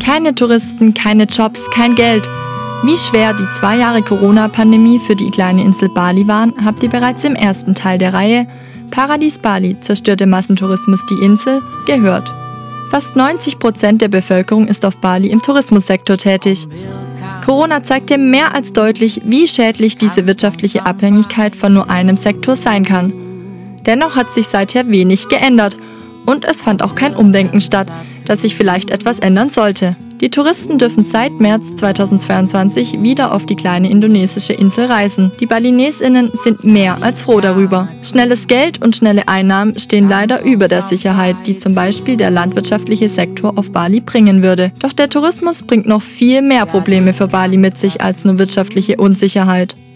Keine Touristen, keine Jobs, kein Geld. Wie schwer die 2 Jahre Corona-Pandemie für die kleine Insel Bali waren, habt ihr bereits im ersten Teil der Reihe Paradies Bali, zerstörte Massentourismus die Insel, gehört. Fast 90% der Bevölkerung ist auf Bali im Tourismussektor tätig. Corona zeigte mehr als deutlich, wie schädlich diese wirtschaftliche Abhängigkeit von nur einem Sektor sein kann. Dennoch hat sich seither wenig geändert und es fand auch kein Umdenken statt, dass sich vielleicht etwas ändern sollte. Die Touristen dürfen seit März 2022 wieder auf die kleine indonesische Insel reisen. Die BalinesiInnen sind mehr als froh darüber. Schnelles Geld und schnelle Einnahmen stehen leider über der Sicherheit, die zum Beispiel der landwirtschaftliche Sektor auf Bali bringen würde. Doch der Tourismus bringt noch viel mehr Probleme für Bali mit sich als nur wirtschaftliche Unsicherheit.